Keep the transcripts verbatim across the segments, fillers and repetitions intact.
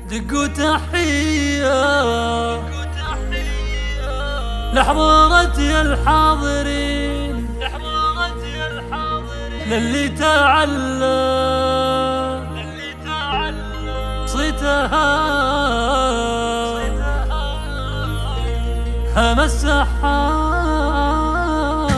دقوا تحية لحضرة الحاضرين للي تعلم صيتها هم السحاب.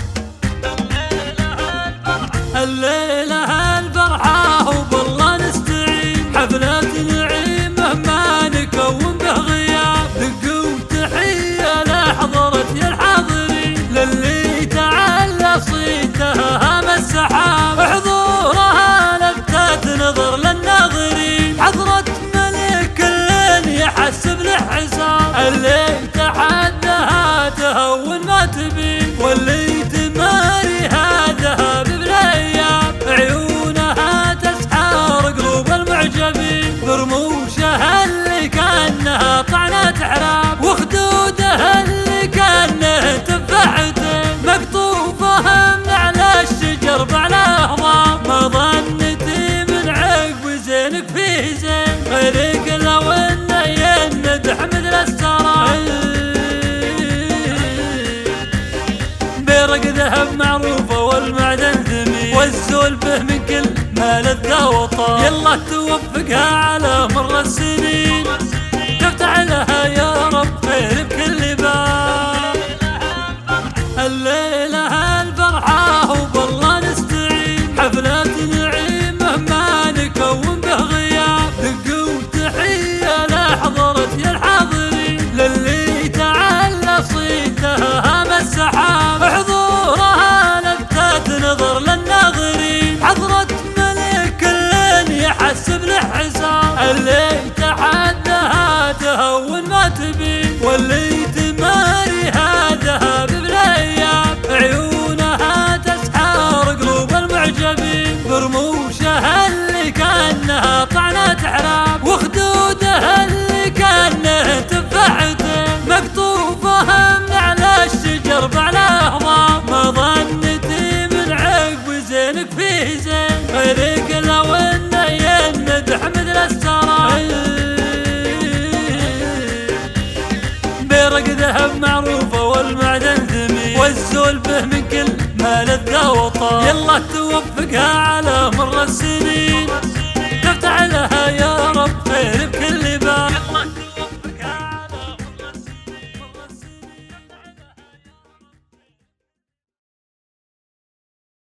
الليلة الفرحة وبالله نستعين حفلات نعيم مهما نكون به غياب. دقوا تحية لحضرة الحاضرين للي تعلى صيتها هم السحاب. حضورها لفتت نظر للناظرين حضرة ملك الليل يحسب له حساب. اللي تحدها تهون ما تبين واللي تماريها ذهب بالايام. عيونها تسحر قلوب المعجبين برموشها اللي كانها طعنة عراب. وخدودها اللي كانه تفاحتين مقطوفة من على الشجر بعلى هضاب. ما ظنتي من عقب زينك فيه زين غيرك لو انه يمدح مثل السراب. بيرق ذهب معروفة والمعدن ثمين والزول به من كل ما لذ وطاب. يلا توفقها على مر السنين تفتح لها يا رب خير بكل باب. الليلة الفرحة وبالله نستعين حفلات نعيم مهما نكون به غياب. دقوا تحية لحضرة الحاضرين للي تعلى صيتها هم السحاب. حضورها لفتت نظر للناظرين حضرة ملك الليل يحسب له حساب. اللي تحدها تهون ما تبين واللي تماريها ذهب بالايام. عيونها تسحر قلوب المعجبين برموشها اللي كانها طعنة عراب. وخدودها اللي كانه تفاحتين مقطوفة من على الشجر بعلى هضاب. ما ظنتي من عقب زينك فيه زين غيرك لو انه يمدح مثل السراب. بيرق ذهب معروفة والمعدن ثمين والزول به من كل ما لذ وطاب. يلا توفقها على مر السنين تفتح لها يا رب خير بكل باب.